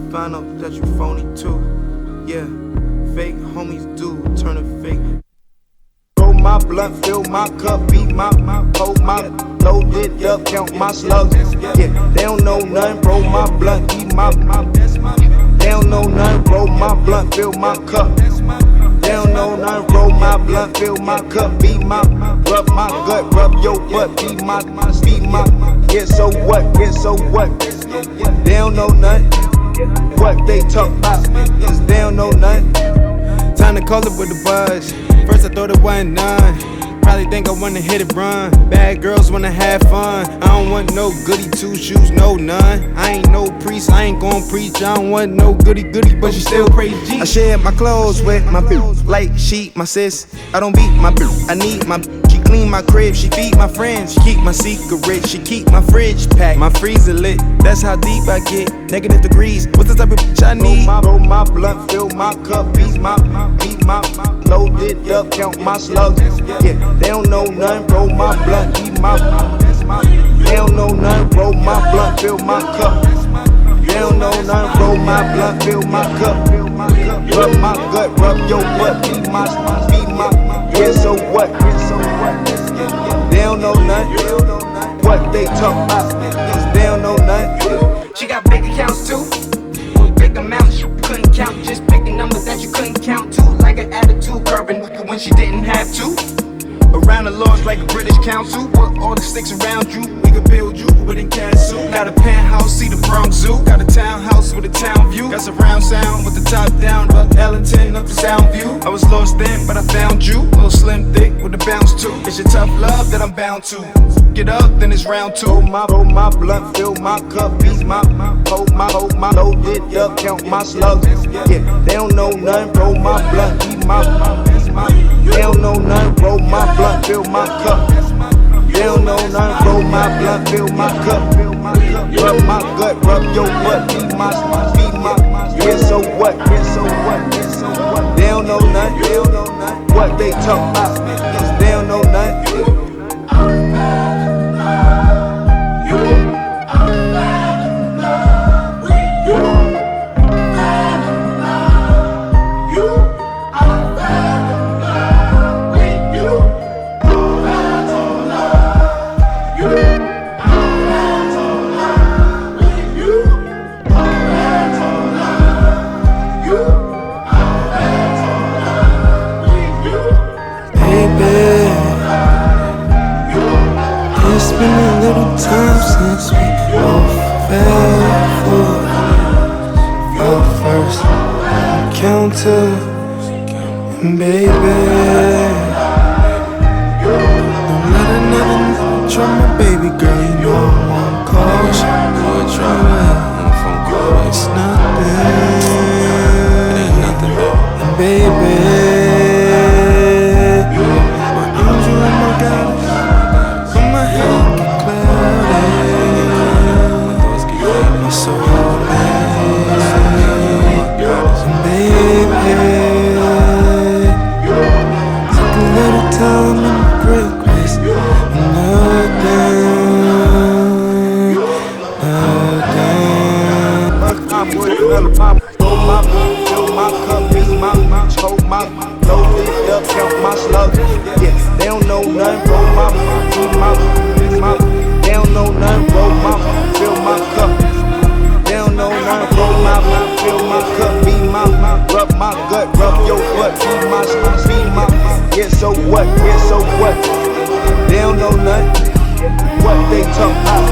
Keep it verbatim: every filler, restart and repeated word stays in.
find out that you phony too. Yeah, fake homies do turn a fake. Roll my blunt, fill my cup, beat my, my, hold my, load it up, count my slugs. Yeah, they don't know nothing, roll my blunt, eat my, my, they don't know nothing, roll my blunt, fill my cup. They don't know nothing, roll my blunt, fill my cup, beat my, rub my gut, rub your butt, beat my, beat my, yeah, so what, yeah, so what? They don't know nothing, what they talk about, cause they don't know nothing. Time to call it with the buzz. First I thought it wasn't none. Probably think I wanna hit it run. Bad girls wanna have fun. I don't want no goody two shoes, no none. I ain't no priest, I ain't gon' preach. I don't want no goody goody, but you still praise Jesus. I share my clothes with my boo, like she my sis. I don't beat my boo, I need my boo. She clean my crib, she feed my friends. She keep my secret, she keep my fridge packed. My freezer lit, that's how deep I get. Negative degrees, what's the type of bitch I need? Roll my, roll my blunt, fill my cup, beat my, beat my, load it up, count my slugs. Yeah, they don't know nothing, roll my blunt, eat my, they don't know nothing, roll my blunt, fill my cup. They don't know nothing, roll my blunt, fill my cup. Rub my gut, rub your butt, beat my, beat my, yeah, so what, yeah, so what? They don't know nothing, what they talk about, cause they don't know nothing. She got big accounts too, with big amounts you couldn't count. Just picking numbers that you couldn't count to, like an attitude curving when she didn't have to. Around the laws like a British council, put all the sticks around you, we could build you with a castle. Got a penthouse, see the Bronx Zoo. Got a townhouse with a town view. Got surround sound with the top down, up Ellington, up the sound view. I was lost then, but I found you. Little slim thick with a bounce too. It's your tough love that I'm bound to. Get up, then it's round two. Roll my, roll my blunt, fill my cup, beat my, hold my, hold my, load it up, count my slugs. Yeah, they don't know nothing, roll my blunt, eat my, they don't know nothing, roll my blunt, fill my cup. They don't know nothing, roll my blunt, fill my cup. Rub my gut, rub your butt, beat my, beat my, yeah, so what, yeah, so what, yeah, so what? They don't know nothing, they don't know nothing, what they talk about, cause they don't know nothing. It's been a little time since we both fell for our first encounter, and baby, don't let another try my baby girl. You know I won't cause you. Boy, try on the phone call. It's nothing. It ain't nothing, baby. And baby. Roll my, fill my cup, beat my, hold my, load it up, count my slugs. Yeah, they don't know nothing, roll my, beat my, beat my, they don't know nothing, roll my, fill my cup. They don't know nothing, roll my, fill my cup, beat my, rub my gut, rub your butt, beat my, beat my, yeah, so what, yeah, so what? They don't know nothing, what they talk about.